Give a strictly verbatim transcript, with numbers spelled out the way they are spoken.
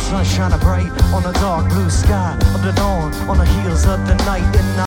sun shining bright on the dark blue sky of the dawn, on the heels of the night. And